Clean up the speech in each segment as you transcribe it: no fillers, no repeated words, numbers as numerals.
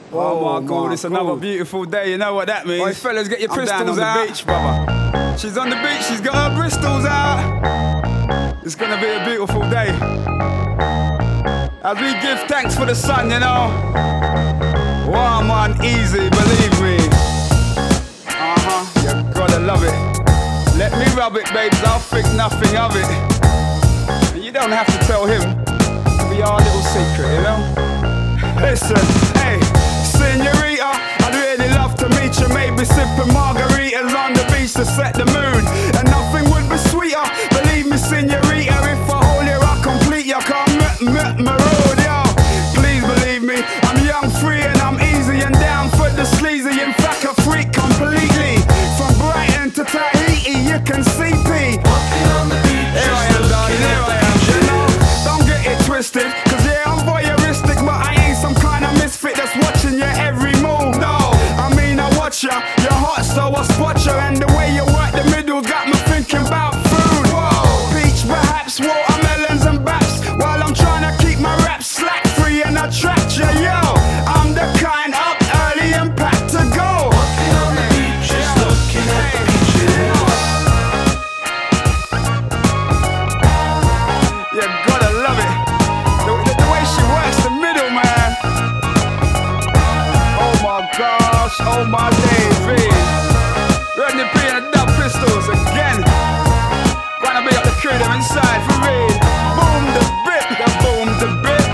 Oh my God, it's another beautiful day, you know what that means. Oi, fellas, get your pistols down on out. the beach, brother. She's on the beach, she's got her Bristols out. It's gonna be a beautiful day. As we give thanks for the sun, you know. Warm and easy, believe me. You gotta love it. Let me rub it, babes, I'll think nothing of it. And you don't have to tell him. It'll be our little secret, you know. Listen, hey, senorita, I'd really love to meet you. Maybe sipping margaritas on the beach to set the mood. And nothing would be sweeter. Believe me, senorita, if I hold you, I'll complete you. Come my road, yo. Please believe me, I'm young, free, and I'm easy and down for the sleazy. In fact, a freak completely. From Brighton to Tahiti, you can see P. Walking on the beach, Here I am, darling, here I am. You know, don't get it twisted, cause yeah, I'm voyeuristic, but I ain't some kind of misfit that's watching your every move. No, I mean I watch ya, you're hot so I spot ya, and the way you work the middle got me thinking about food. Whoa, peach perhaps, watermelons and baps, while I'm trying to keep my rap slack free and attract ya, yo. I'm the kind up early and packed to go. walking on the beach, just looking at the beaches. You gotta love it. The way she works the middle, man. Oh my gosh, oh my days, Reed. Rodney P and the Dub Pistols again. Gonna be up the crew them inside for Reed. Boom the bit, the boom the bit.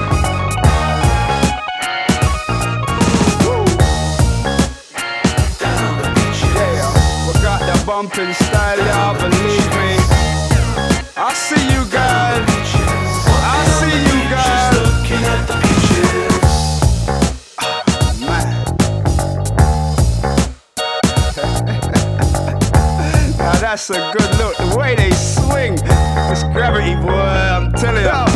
Woo. Down on the beaches. Yeah, we got the bumping style, y'all, believe me. I see you, girl. I see you, Just girl. looking at the beaches. Man. Now that's a good look. The way they swing. It's gravity, boy. I'm telling you.